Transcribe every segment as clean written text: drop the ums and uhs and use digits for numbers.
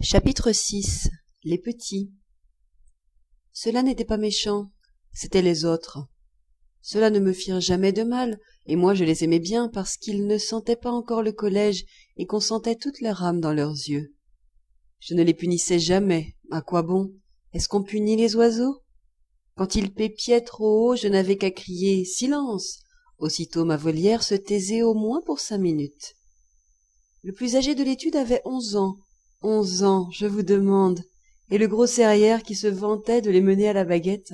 Chapitre 6. Les petits. Cela n'était pas méchant, c'étaient les autres. Ceux-là ne me firent jamais de mal, et moi je les aimais bien parce qu'ils ne sentaient pas encore le collège et qu'on sentait toute leur âme dans leurs yeux. Je ne les punissais jamais, à quoi bon? Est-ce qu'on punit les oiseaux? Quand ils pépiaient trop haut, je n'avais qu'à crier « Silence !» Aussitôt ma volière se taisait au moins pour 5 minutes. Le plus âgé de l'étude avait 11 ans. 11 ans, je vous demande, et le gros Serrière qui se vantait de les mener à la baguette.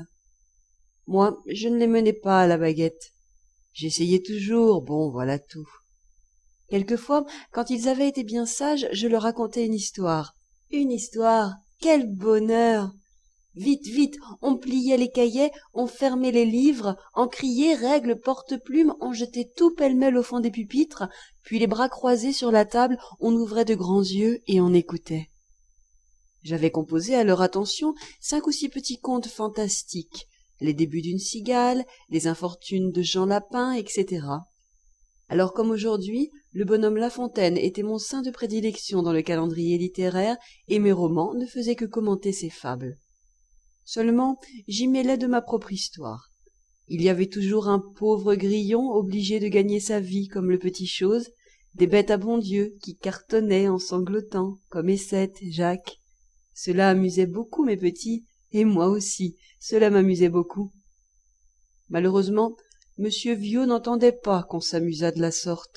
Moi, je ne les menais pas à la baguette. J'essayais toujours, bon, voilà tout. Quelquefois, quand ils avaient été bien sages, je leur racontais une histoire. Une histoire, quel bonheur! Vite, vite, on pliait les cahiers, on fermait les livres, encriers, règles, porte-plumes, on jetait tout pêle-mêle au fond des pupitres, puis les bras croisés sur la table, on ouvrait de grands yeux et on écoutait. J'avais composé à leur attention 5 ou 6 petits contes fantastiques, les débuts d'une cigale, les infortunes de Jean Lapin, etc. Alors comme aujourd'hui, le bonhomme La Fontaine était mon saint de prédilection dans le calendrier littéraire et mes romans ne faisaient que commenter ses fables. Seulement, j'y mêlais de ma propre histoire. Il y avait toujours un pauvre grillon obligé de gagner sa vie comme le petit chose, des bêtes à bon Dieu qui cartonnaient en sanglotant, comme Essette, Jacques. Cela amusait beaucoup mes petits, et moi aussi, cela m'amusait beaucoup. Malheureusement, Monsieur Viaud n'entendait pas qu'on s'amusât de la sorte.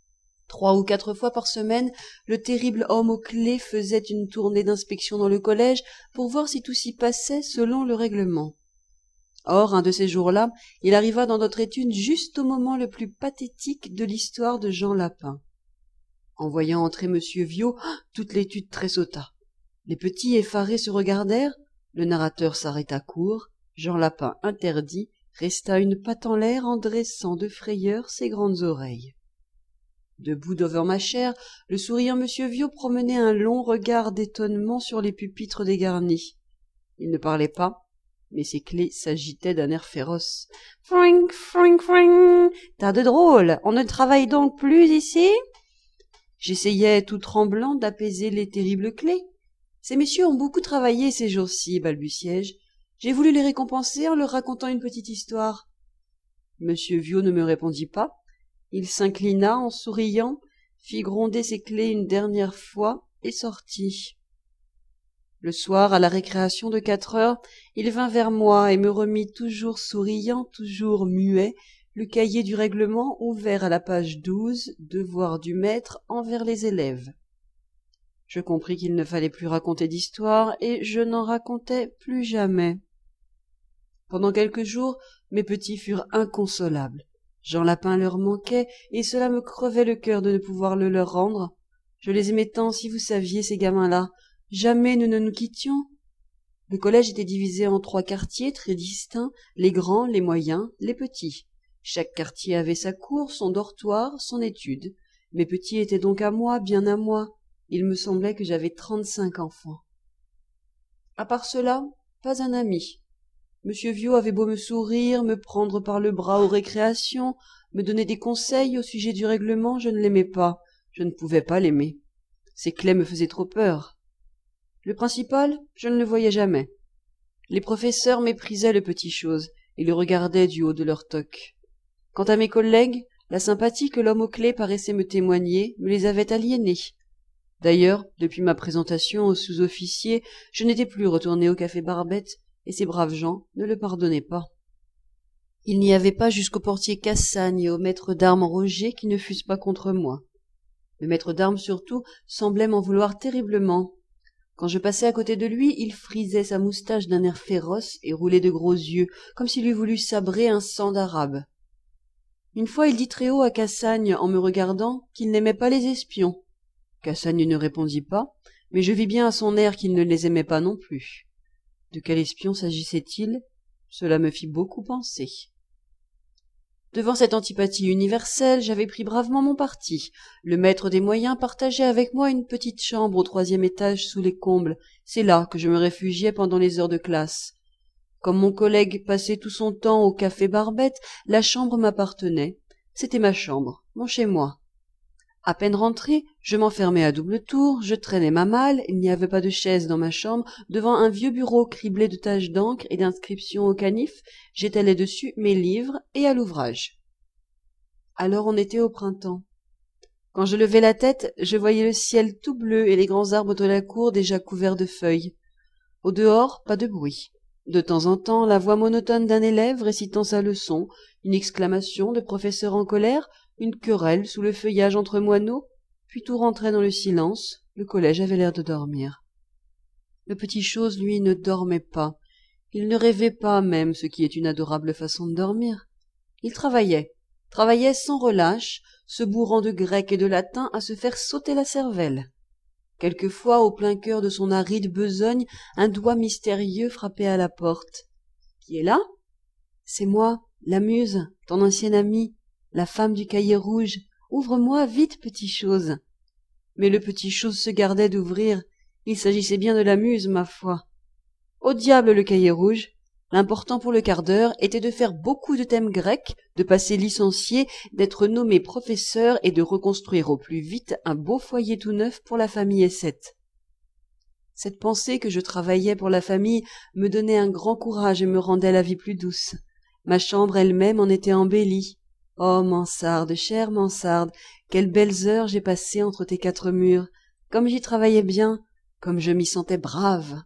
3 ou 4 fois par semaine, le terrible homme aux clés faisait une tournée d'inspection dans le collège pour voir si tout s'y passait selon le règlement. Or, un de ces jours-là, il arriva dans notre étude juste au moment le plus pathétique de l'histoire de Jean Lapin. En voyant entrer Monsieur Viaud, toute l'étude tressauta. Les petits effarés se regardèrent, le narrateur s'arrêta court, Jean Lapin interdit, resta une patte en l'air en dressant de frayeur ses grandes oreilles. Debout devant ma chaire, le souriant Monsieur Viaud promenait un long regard d'étonnement sur les pupitres dégarnis. Il ne parlait pas, mais ses clés s'agitaient d'un air féroce. « Fring, fring, fring ! Tas de drôles, on ne travaille donc plus ici ?» J'essayais tout tremblant d'apaiser les terribles clés. « Ces messieurs ont beaucoup travaillé ces jours-ci, balbutiai-je. J'ai voulu les récompenser en leur racontant une petite histoire. » Monsieur Viaud ne me répondit pas. Il s'inclina en souriant, fit gronder ses clés une dernière fois et sortit. Le soir, à la récréation de 4 heures, il vint vers moi et me remit toujours souriant, toujours muet, le cahier du règlement ouvert à la page 12, devoir du maître envers les élèves. Je compris qu'il ne fallait plus raconter d'histoire et je n'en racontais plus jamais. Pendant quelques jours, mes petits furent inconsolables. Jean Lapin leur manquait, et cela me crevait le cœur de ne pouvoir le leur rendre. Je les aimais tant, si vous saviez, ces gamins-là. Jamais nous ne nous quittions. Le collège était divisé en 3 quartiers très distincts, les grands, les moyens, les petits. Chaque quartier avait sa cour, son dortoir, son étude. Mes petits étaient donc à moi, bien à moi. Il me semblait que j'avais 35 enfants. À part cela, pas un ami. Monsieur Viaud avait beau me sourire, me prendre par le bras aux récréations, me donner des conseils au sujet du règlement, je ne l'aimais pas, je ne pouvais pas l'aimer. Ses clés me faisaient trop peur. Le principal, je ne le voyais jamais. Les professeurs méprisaient le petit chose et le regardaient du haut de leur toque. Quant à mes collègues, la sympathie que l'homme aux clés paraissait me témoigner me les avait aliénés. D'ailleurs, depuis ma présentation aux sous-officiers, je n'étais plus retourné au café Barbette, et ces braves gens ne le pardonnaient pas. Il n'y avait pas jusqu'au portier Cassagne et au maître d'armes Roger qui ne fussent pas contre moi. Le maître d'armes surtout semblait m'en vouloir terriblement. Quand je passais à côté de lui, il frisait sa moustache d'un air féroce et roulait de gros yeux, comme s'il eût voulu sabrer un sang d'arabe. Une fois, il dit très haut à Cassagne, en me regardant, qu'il n'aimait pas les espions. Cassagne ne répondit pas, mais je vis bien à son air qu'il ne les aimait pas non plus. De quel espion s'agissait-il? Cela me fit beaucoup penser. Devant cette antipathie universelle, j'avais pris bravement mon parti. Le maître des moyens partageait avec moi une petite chambre au 3e étage sous les combles. C'est là que je me réfugiais pendant les heures de classe. Comme mon collègue passait tout son temps au café Barbette, la chambre m'appartenait. C'était ma chambre, mon chez-moi. À peine rentré, je m'enfermais à double tour, je traînais ma malle, il n'y avait pas de chaise dans ma chambre, devant un vieux bureau criblé de taches d'encre et d'inscriptions au canif, j'étalais dessus mes livres et à l'ouvrage. Alors on était au printemps. Quand je levais la tête, je voyais le ciel tout bleu et les grands arbres de la cour déjà couverts de feuilles. Au dehors, pas de bruit. De temps en temps, la voix monotone d'un élève récitant sa leçon, une exclamation de professeur en colère, une querelle sous le feuillage entre moineaux, puis tout rentrait dans le silence, le collège avait l'air de dormir. Le petit chose, lui, ne dormait pas. Il ne rêvait pas même, ce qui est une adorable façon de dormir. Il travaillait sans relâche, se bourrant de grec et de latin à se faire sauter la cervelle. Quelquefois, au plein cœur de son aride besogne, un doigt mystérieux frappait à la porte. « Qui est là ?»« C'est moi, la Muse, ton ancienne amie, la femme du cahier rouge. Ouvre-moi, vite, petit chose. » Mais le petit chose se gardait d'ouvrir. Il s'agissait bien de la Muse, ma foi. Au diable le cahier rouge. L'important pour le quart d'heure était de faire beaucoup de thèmes grecs, de passer licencié, d'être nommé professeur et de reconstruire au plus vite un beau foyer tout neuf pour la famille Essette. Cette pensée que je travaillais pour la famille me donnait un grand courage et me rendait la vie plus douce. Ma chambre elle-même en était embellie. Oh, mansarde, chère mansarde, quelles belles heures j'ai passées entre tes quatre murs, comme j'y travaillais bien, comme je m'y sentais brave.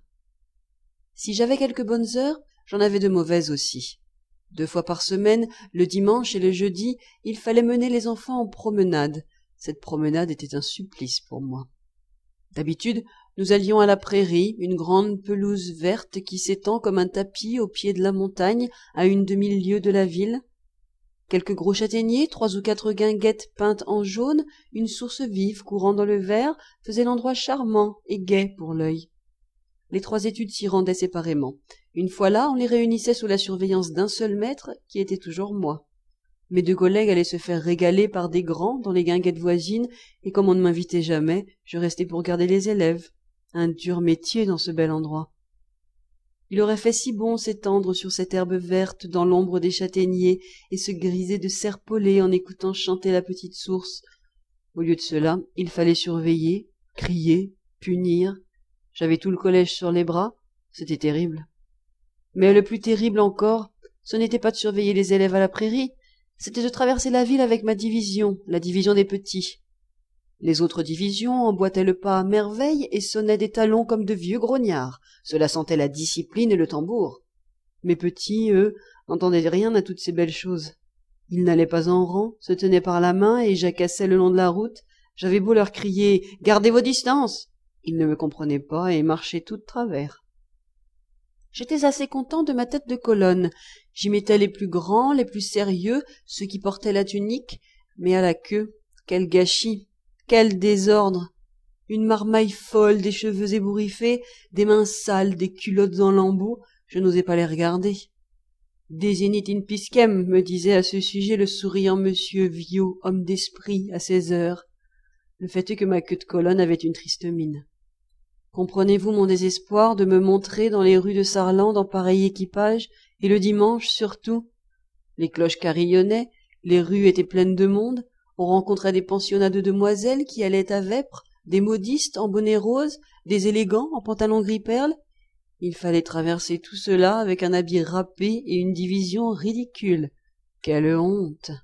Si j'avais quelques bonnes heures, j'en avais de mauvaises aussi. 2 fois par semaine, le dimanche et le jeudi, il fallait mener les enfants en promenade. Cette promenade était un supplice pour moi. D'habitude, nous allions à la prairie, une grande pelouse verte qui s'étend comme un tapis au pied de la montagne, à une demi-lieue de la ville. Quelques gros châtaigniers, 3 ou 4 guinguettes peintes en jaune, une source vive courant dans le vert, faisaient l'endroit charmant et gai pour l'œil. Les 3 études s'y rendaient séparément. Une fois là, on les réunissait sous la surveillance d'un seul maître, qui était toujours moi. Mes 2 collègues allaient se faire régaler par des grands dans les guinguettes voisines, et comme on ne m'invitait jamais, je restais pour garder les élèves. Un dur métier dans ce bel endroit. Il aurait fait si bon s'étendre sur cette herbe verte dans l'ombre des châtaigniers et se griser de serpoler en écoutant chanter la petite source. Au lieu de cela, il fallait surveiller, crier, punir. J'avais tout le collège sur les bras, c'était terrible. Mais le plus terrible encore, ce n'était pas de surveiller les élèves à la prairie, c'était de traverser la ville avec ma division, la division des petits. Les autres divisions emboîtaient le pas à merveille et sonnaient des talons comme de vieux grognards. Cela sentait la discipline et le tambour. Mes petits, eux, n'entendaient rien à toutes ces belles choses. Ils n'allaient pas en rang, se tenaient par la main et jacassaient le long de la route. J'avais beau leur crier « Gardez vos distances !» Ils ne me comprenaient pas et marchaient tout de travers. J'étais assez content de ma tête de colonne. J'y mettais les plus grands, les plus sérieux, ceux qui portaient la tunique, mais à la queue, quel gâchis, quel désordre! Une marmaille folle, des cheveux ébouriffés, des mains sales, des culottes en lambeaux, je n'osais pas les regarder. Desinit in piscem, me disait à ce sujet le souriant monsieur Viau, homme d'esprit, à 16 heures. Le fait est que ma queue de colonne avait une triste mine. Comprenez-vous mon désespoir de me montrer dans les rues de Sarlande en pareil équipage, et le dimanche surtout? Les cloches carillonnaient, les rues étaient pleines de monde, on rencontrait des pensionnats de demoiselles qui allaient à vêpres, des modistes en bonnet rose, des élégants en pantalon gris perle. Il fallait traverser tout cela avec un habit râpé et une division ridicule. Quelle honte!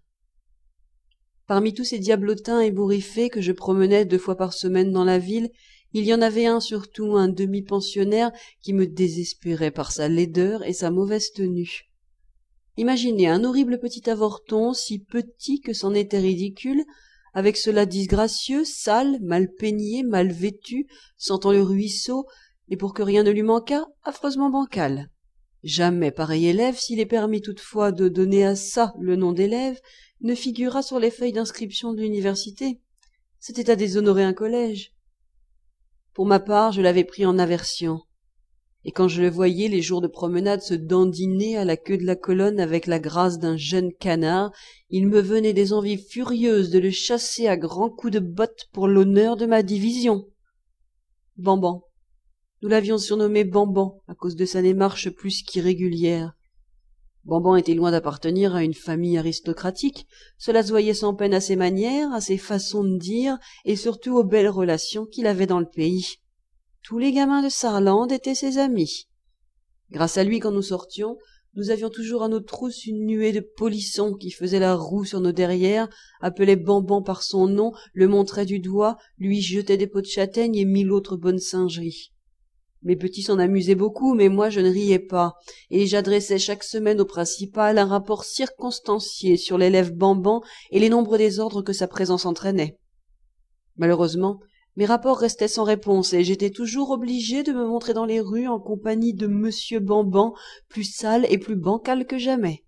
Parmi tous ces diablotins ébouriffés que je promenais 2 fois par semaine dans la ville, il y en avait un surtout, un demi-pensionnaire, qui me désespérait par sa laideur et sa mauvaise tenue. Imaginez un horrible petit avorton, si petit que c'en était ridicule, avec cela disgracieux, sale, mal peigné, mal vêtu, sentant le ruisseau, et pour que rien ne lui manquât, affreusement bancal. Jamais pareil élève, s'il est permis toutefois de donner à ça le nom d'élève, ne figura sur les feuilles d'inscription de l'université. C'était à déshonorer un collège. Pour ma part, je l'avais pris en aversion. Et quand je le voyais les jours de promenade se dandiner à la queue de la colonne avec la grâce d'un jeune canard, il me venait des envies furieuses de le chasser à grands coups de botte pour l'honneur de ma division. Bamban. Nous l'avions surnommé Bamban à cause de sa démarche plus qu'irrégulière. Bamban était loin d'appartenir à une famille aristocratique, cela se voyait sans peine à ses manières, à ses façons de dire, et surtout aux belles relations qu'il avait dans le pays. Tous les gamins de Sarlande étaient ses amis. Grâce à lui, quand nous sortions, nous avions toujours à nos trousses une nuée de polissons qui faisaient la roue sur nos derrières, appelaient Bamban par son nom, le montraient du doigt, lui jetaient des pots de châtaigne et mille autres bonnes singeries. Mes petits s'en amusaient beaucoup, mais moi je ne riais pas, et j'adressais chaque semaine au principal un rapport circonstancié sur l'élève Bamban et les nombreux désordres que sa présence entraînait. Malheureusement, mes rapports restaient sans réponse, et j'étais toujours obligé de me montrer dans les rues en compagnie de monsieur Bamban, plus sale et plus bancal que jamais.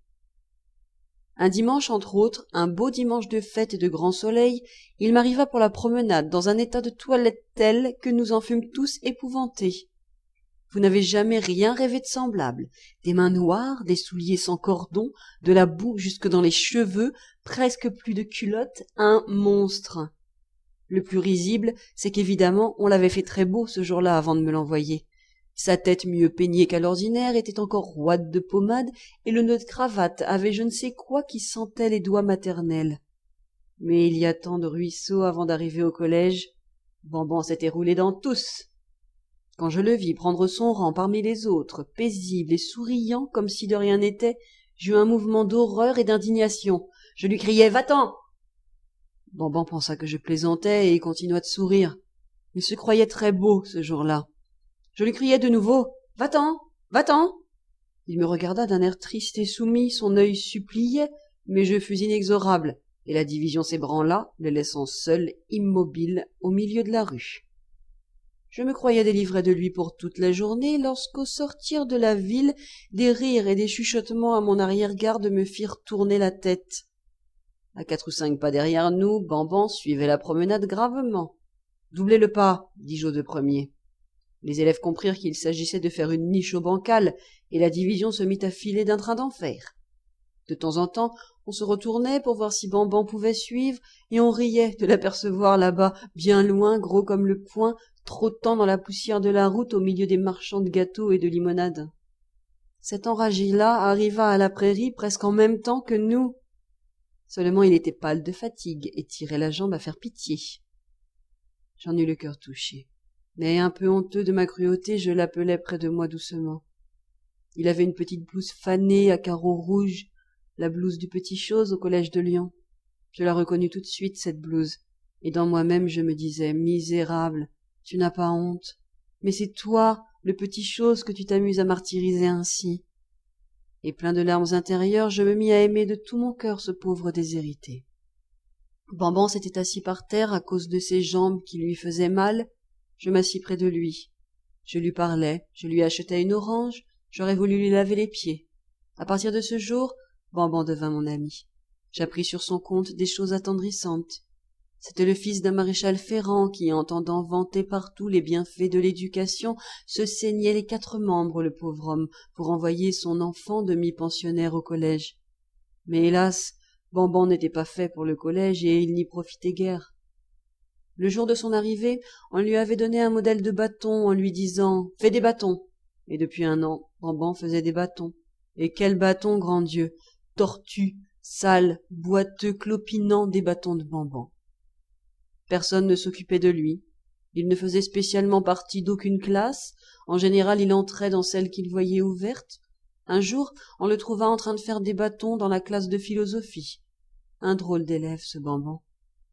Un dimanche, entre autres, un beau dimanche de fête et de grand soleil, il m'arriva pour la promenade dans un état de toilette tel que nous en fûmes tous épouvantés. Vous n'avez jamais rien rêvé de semblable. Des mains noires, des souliers sans cordon, de la boue jusque dans les cheveux, presque plus de culotte, un monstre. Le plus risible, c'est qu'évidemment, on l'avait fait très beau ce jour-là avant de me l'envoyer. Sa tête mieux peignée qu'à l'ordinaire était encore roide de pommade, et le nœud de cravate avait je ne sais quoi qui sentait les doigts maternels. Mais il y a tant de ruisseaux avant d'arriver au collège. Bamban s'était roulé dans tous. Quand je le vis prendre son rang parmi les autres, paisible et souriant comme si de rien n'était, j'eus un mouvement d'horreur et d'indignation. Je lui criai « Va-t'en !» Bamban pensa que je plaisantais et continua de sourire. Il se croyait très beau ce jour-là. Je lui criai de nouveau « Va-t'en ! Va-t'en !» Il me regarda d'un air triste et soumis, son œil suppliait, mais je fus inexorable, et la division s'ébranla, le laissant seul, immobile, au milieu de la rue. Je me croyais délivré de lui pour toute la journée lorsqu'au sortir de la ville, des rires et des chuchotements à mon arrière-garde me firent tourner la tête. À 4 ou 5 pas derrière nous, Bamban suivait la promenade gravement. « Doublez le pas » dis-je aux 2 premiers. Les élèves comprirent qu'il s'agissait de faire une niche au bancal, et la division se mit à filer d'un train d'enfer. De temps en temps, on se retournait pour voir si Bamban pouvait suivre, et on riait de l'apercevoir là-bas, bien loin, gros comme le poing, trottant dans la poussière de la route au milieu des marchands de gâteaux et de limonades. Cet enragé-là arriva à la prairie presque en même temps que nous. Seulement il était pâle de fatigue et tirait la jambe à faire pitié. J'en eus le cœur touché, mais un peu honteux de ma cruauté, je l'appelai près de moi doucement. Il avait une petite blouse fanée à carreaux rouges, la blouse du Petit Chose au collège de Lyon. Je la reconnus tout de suite, cette blouse, et dans moi-même je me disais « Misérable, tu n'as pas honte, mais c'est toi, le Petit Chose, que tu t'amuses à martyriser ainsi. » Et plein de larmes intérieures, je me mis à aimer de tout mon cœur ce pauvre déshérité. Bamban s'était assis par terre à cause de ses jambes qui lui faisaient mal. Je m'assis près de lui. Je lui parlais, je lui achetais une orange, j'aurais voulu lui laver les pieds. À partir de ce jour, Bamban devint mon ami. J'appris sur son compte des choses attendrissantes. C'était le fils d'un maréchal ferrant qui, entendant vanter partout les bienfaits de l'éducation, se saignait les 4 membres, le pauvre homme, pour envoyer son enfant demi-pensionnaire au collège. Mais hélas, Bamban n'était pas fait pour le collège et il n'y profitait guère. Le jour de son arrivée, on lui avait donné un modèle de bâton en lui disant « Fais des bâtons !» Et depuis 1 an, Bamban faisait des bâtons. Et quels bâtons, grand Dieu! Tortus, sales, boiteux, clopinants, des bâtons de Bamban. Personne ne s'occupait de lui. Il ne faisait spécialement partie d'aucune classe. En général, il entrait dans celle qu'il voyait ouverte. Un jour, on le trouva en train de faire des bâtons dans la classe de philosophie. Un drôle d'élève, ce Bamban.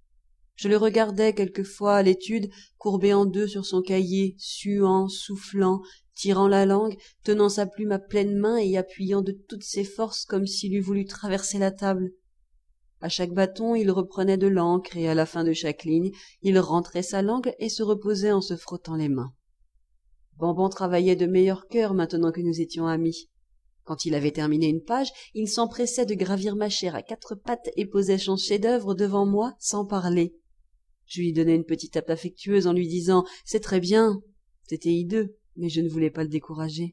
Je le regardais quelquefois à l'étude, courbé en 2 sur son cahier, suant, soufflant, tirant la langue, tenant sa plume à pleine main et appuyant de toutes ses forces comme s'il eût voulu traverser la table. À chaque bâton, il reprenait de l'encre et à la fin de chaque ligne, il rentrait sa langue et se reposait en se frottant les mains. Bamban travaillait de meilleur cœur maintenant que nous étions amis. Quand il avait terminé une page, il s'empressait de gravir ma chaire à 4 pattes et posait son chef-d'œuvre devant moi sans parler. Je lui donnais une petite tape affectueuse en lui disant « C'est très bien ». C'était hideux, mais je ne voulais pas le décourager.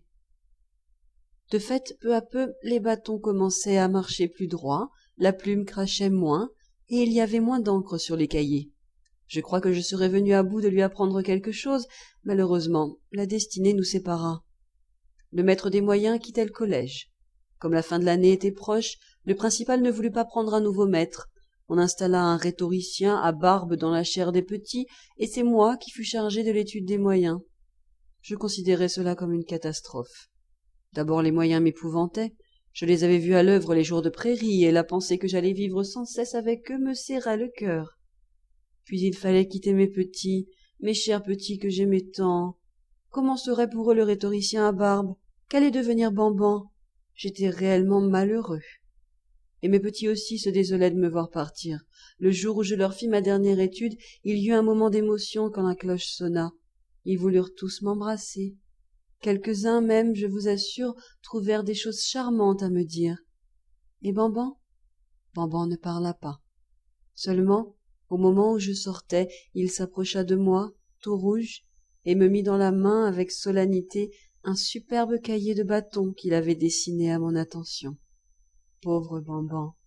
De fait, peu à peu, les bâtons commençaient à marcher plus droit, la plume crachait moins, et il y avait moins d'encre sur les cahiers. Je crois que je serais venu à bout de lui apprendre quelque chose. Malheureusement, la destinée nous sépara. Le maître des moyens quittait le collège. Comme la fin de l'année était proche, le principal ne voulut pas prendre un nouveau maître. On installa un rhétoricien à barbe dans la chaire des petits, et c'est moi qui fus chargé de l'étude des moyens. Je considérais cela comme une catastrophe. D'abord les moyens m'épouvantaient. Je les avais vus à l'œuvre les jours de prairie, et la pensée que j'allais vivre sans cesse avec eux me serrait le cœur. Puis il fallait quitter mes petits, mes chers petits que j'aimais tant. Comment serait pour eux le rhétoricien à barbe? Qu'allait devenir Banban? J'étais réellement malheureux. Et mes petits aussi se désolaient de me voir partir. Le jour où je leur fis ma dernière étude, il y eut un moment d'émotion quand la cloche sonna. Ils voulurent tous m'embrasser. Quelques-uns même, je vous assure, trouvèrent des choses charmantes à me dire. Et Banban? Banban ne parla pas. Seulement, au moment où je sortais, il s'approcha de moi, tout rouge, et me mit dans la main avec solennité un superbe cahier de bâton qu'il avait dessiné à mon attention. Pauvre Banban!